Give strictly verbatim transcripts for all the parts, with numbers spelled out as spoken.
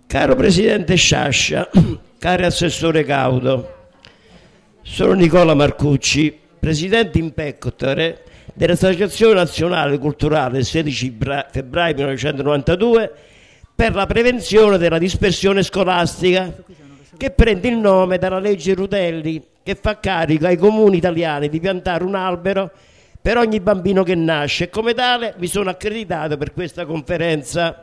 Caro Presidente Sciascia, caro Assessore Caudo, sono Nicola Marcucci, Presidente in pectore dell'Associazione Nazionale Culturale sedici febbraio millenovecentonovantadue per la prevenzione della dispersione scolastica, che prende il nome dalla legge Rutelli, che fa carico ai comuni italiani di piantare un albero per ogni bambino che nasce, e come tale mi sono accreditato per questa conferenza.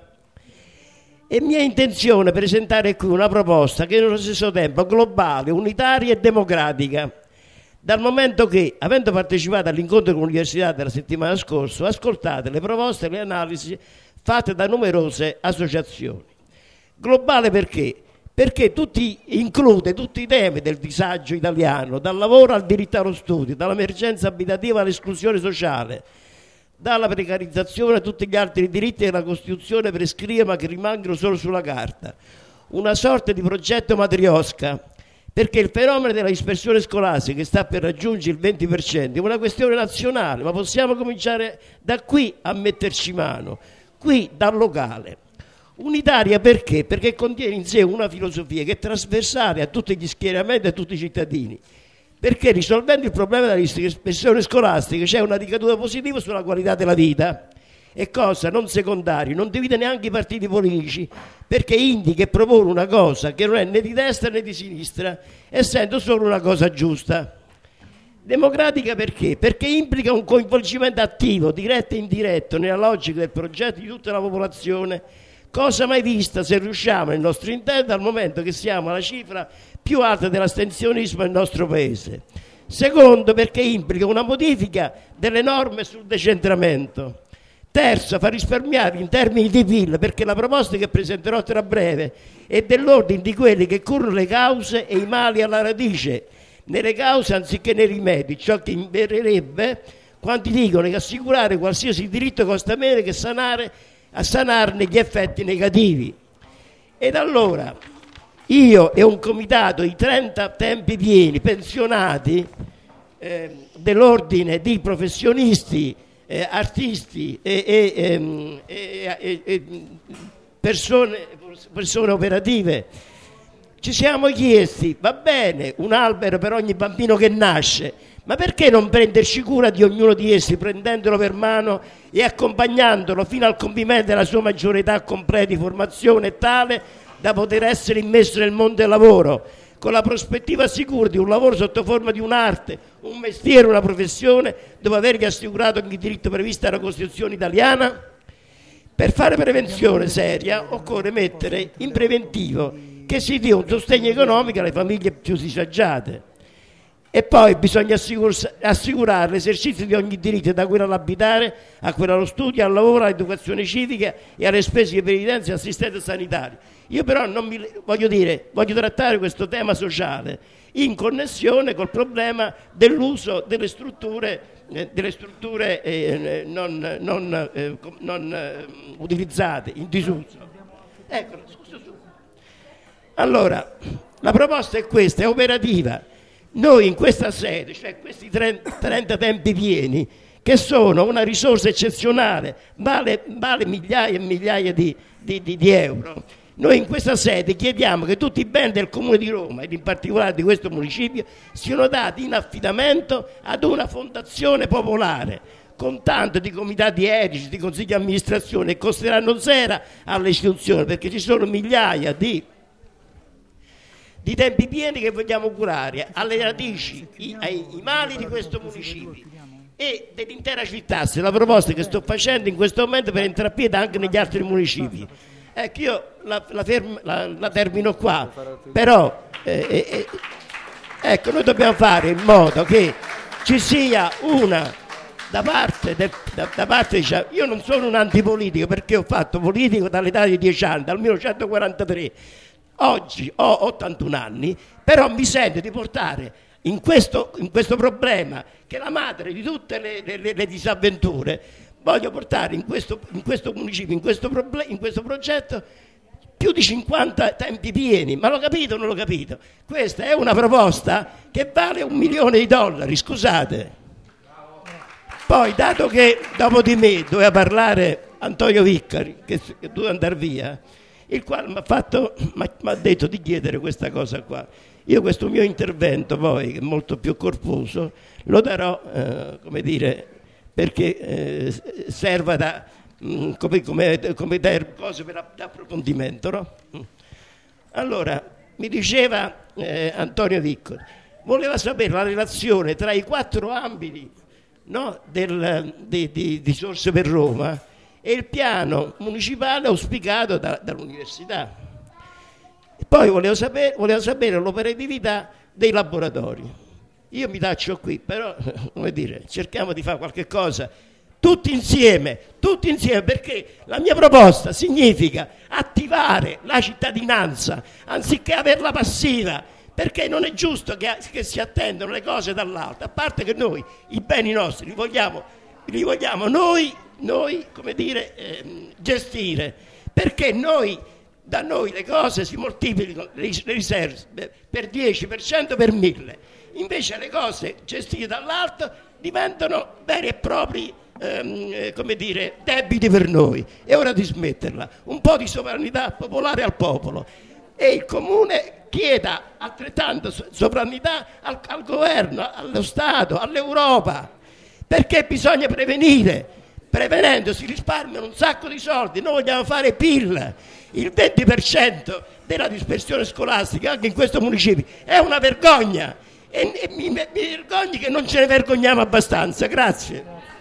È mia intenzione presentare qui una proposta che nello stesso tempo globale, unitaria e democratica, dal momento che, avendo partecipato all'incontro con l'Università della settimana scorsa, ho ascoltato le proposte e le analisi fatte da numerose associazioni. Globale perché? Perché tutti, include tutti i temi del disagio italiano, dal lavoro al diritto allo studio, dall'emergenza abitativa all'esclusione sociale, dalla precarizzazione a tutti gli altri diritti che la Costituzione prescrive ma che rimangono solo sulla carta. Una sorta di progetto matriosca, perché il fenomeno della dispersione scolastica, che sta per raggiungere il venti per cento, è una questione nazionale, ma possiamo cominciare da qui a metterci mano, qui dal locale. Unitaria perché? Perché contiene in sé una filosofia che è trasversale a tutti gli schieramenti e a tutti i cittadini. Perché risolvendo il problema della dispersione scolastica c'è una ricaduta positiva sulla qualità della vita, e cosa non secondaria, non divide neanche i partiti politici, perché indica e propone una cosa che non è né di destra né di sinistra, essendo solo una cosa giusta. Democratica perché? Perché implica un coinvolgimento attivo, diretto e indiretto, nella logica del progetto di tutta la popolazione, cosa mai vista se riusciamo nel nostro intento, dal momento che siamo alla cifra più alta dell'astensionismo nel nostro paese. Secondo, perché implica una modifica delle norme sul decentramento. Terzo, fa risparmiare in termini di P I L, perché la proposta che presenterò tra breve è dell'ordine di quelli che curano le cause e i mali alla radice, nelle cause anziché nei rimedi, ciò che inverrebbe quanti dicono che assicurare qualsiasi diritto costa meno che sanare, a sanarne gli effetti negativi. Ed allora io e un comitato di trenta tempi pieni pensionati eh, dell'ordine di professionisti, eh, artisti e, e, ehm, e, e, e persone, persone operative, ci siamo chiesti: va bene un albero per ogni bambino che nasce, ma perché non prenderci cura di ognuno di essi, prendendolo per mano e accompagnandolo fino al compimento della sua maggiore età completa di formazione, tale da poter essere immesso nel mondo del lavoro, con la prospettiva sicura di un lavoro sotto forma di un'arte, un mestiere, una professione, dopo avergli assicurato ogni diritto previsto dalla Costituzione italiana? Per fare prevenzione seria occorre mettere in preventivo che si dia un sostegno economico alle famiglie più disagiate. E poi bisogna assicurare l'esercizio di ogni diritto, da quello all'abitare, a quello allo studio, al lavoro, all'educazione civica e alle spese di previdenza e assistenza sanitaria. Io però non mi, voglio dire, voglio trattare questo tema sociale in connessione col problema dell'uso delle strutture, eh, delle strutture eh, non, non, eh, non eh, utilizzate, in disuso. Ecco, scusa, scusa. Allora, la proposta è questa, è operativa. Noi in questa sede, cioè questi trenta tempi pieni, che sono una risorsa eccezionale, vale, vale migliaia e migliaia di, di, di, di euro, noi in questa sede chiediamo che tutti i beni del Comune di Roma, ed in particolare di questo municipio, siano dati in affidamento ad una fondazione popolare, con tanto di comitati etici, di consigli di amministrazione, e costeranno zero alle istituzioni, perché ci sono migliaia di di tempi pieni che vogliamo curare alle radici, i, ai, i mali di questo municipio e dell'intera città. Se la proposta che sto facendo in questo momento per entrare a piede anche negli altri municipi. Ecco, io la, la, ferm, la, la termino qua, però eh, eh, ecco, noi dobbiamo fare in modo che ci sia una da parte, de, da, da parte diciamo, io non sono un antipolitico, perché ho fatto politico dall'età di dieci anni, dal millenovecentoquarantatré. Oggi ho ottantuno anni, però mi sento di portare in questo, in questo problema, che è la madre di tutte le, le, le disavventure, voglio portare in questo, in questo municipio, in questo, proble- in questo progetto, più di cinquanta tempi pieni. Ma l'ho capito o non l'ho capito? Questa è una proposta che vale un milione di dollari, scusate. Poi, dato che dopo di me doveva parlare Antonio Viccari, che, che doveva andare via, il quale mi ha fatto, mi ha detto di chiedere questa cosa qua. Io questo mio intervento poi, che è molto più corposo, lo darò, eh, come dire, perché eh, serva da, mh, come, come, come da, cose per approfondimento, no? Allora, mi diceva eh, Antonio Viccoli, voleva sapere la relazione tra i quattro ambiti, no, del, di, di, di Sorse per Roma e il piano municipale auspicato da, dall'università. E poi voleva sapere, voleva sapere l'operatività dei laboratori. Io mi taccio qui, però, come dire, cerchiamo di fare qualche cosa tutti insieme, tutti insieme, perché la mia proposta significa attivare la cittadinanza anziché averla passiva, perché non è giusto che, che si attendano le cose dall'alto, a parte che noi i beni nostri li vogliamo, li vogliamo noi, noi come dire, eh, gestire, perché noi, da noi le cose si moltiplicano, le riserve per dieci, per cento, per mille, invece le cose gestite dall'alto diventano veri e propri ehm, come dire, debiti per noi. È ora di smetterla, un po' di sovranità popolare al popolo, e il comune chieda altrettanto sovranità al, al governo, allo Stato, all'Europa, perché bisogna prevenire. Prevenendo si risparmiano un sacco di soldi. Noi vogliamo fare P I L, il venti per cento della dispersione scolastica anche in questo municipio è una vergogna, e, e mi, mi vergogno che non ce ne vergogniamo abbastanza. Grazie.